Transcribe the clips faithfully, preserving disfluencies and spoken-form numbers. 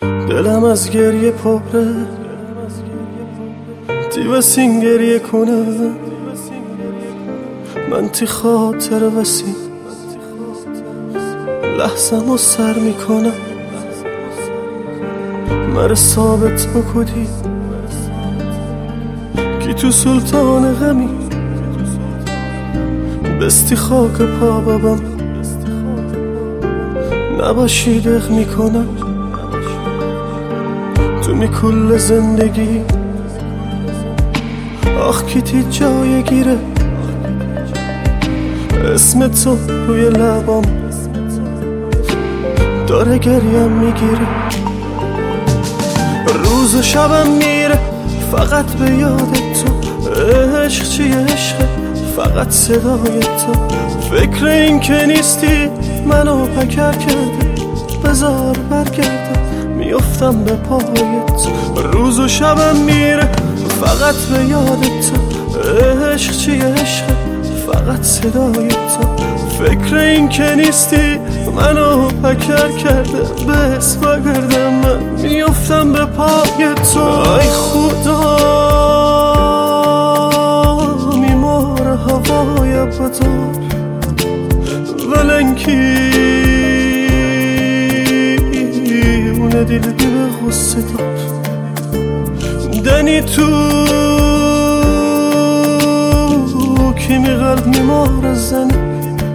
دلم از گریه پره دیوسین گریه کنه من تی خاطر وسی لحظم رو سر میکنم مر ثابت بکدی کی تو سلطان غمی بستی خاک پا بابم نباشی دق میکنم تو می کل زندگی آخ کیتی جای گیره اسم تو روی لبام داره گریم میگیره روز و شبم میره فقط به یاد تو عشق چیه عشقه فقط صدای تو فکر این که نیستی منو پکر کرده بذار برگردم میافتم به پایت روز و شبم میره فقط به یاد تو عشق چیه عشقه فقط صدای تو فکر این که نیستی منو پکر کرده بس بگردم من میافتم به پای تو ای خدا میمار هوای بدار ولنکی اون دل به غصه دار دنی تو کیمی قلب میمار از زنی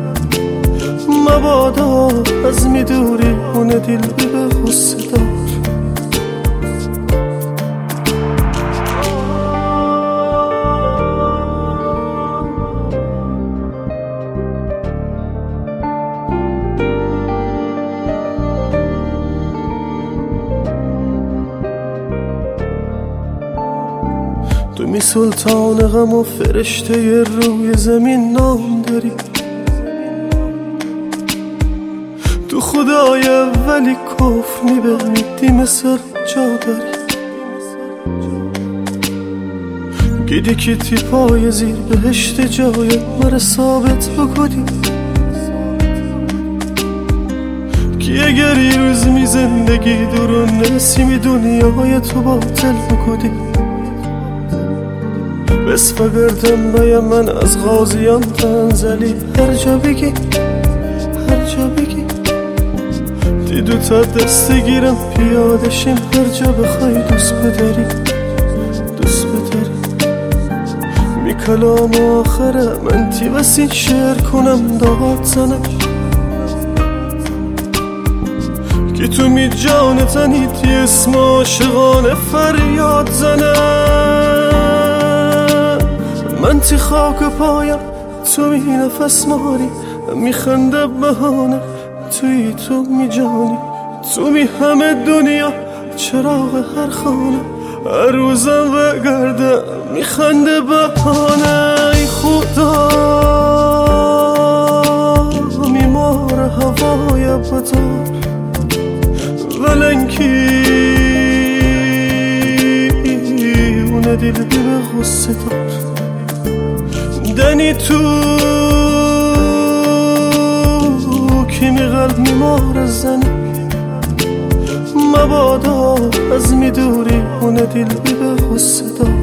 مبادا از میدوری اون دل به غصه دار تو می سلطان غم و فرشته روی زمین نام داری تو خدای ولی کفر می بمیدی مثل جا داری گیدی که تی پای زیر بهشت جای مر ثابت بکدی کی اگر یه روز می زندگی دورون نسیمی دنیای تو باطل بکدی بس بگردم بایم من از غازیان تنزلی هر جا بگی هر جا بگی دیدو تا دست گیرم پیادشیم هر جا بخوای دوست بداری دوست بداری می کلام آخره من تی وسین شعر کنم داد زنم که تو می جان تنی تی اسم عاشقانه فریاد زنم من تی خاک پایم تو می نفس ماری میخنده بهانه توی تو می جانی تو می همه دنیا چراغ هر خانه هر روزم بگردم میخنده بهانه ای خدا میمار هوای بدار ولنکی اون دل به غصه دار دنی تو کیمی قلب میمار از زنی مبادا از میدوری اون دل به غصه دار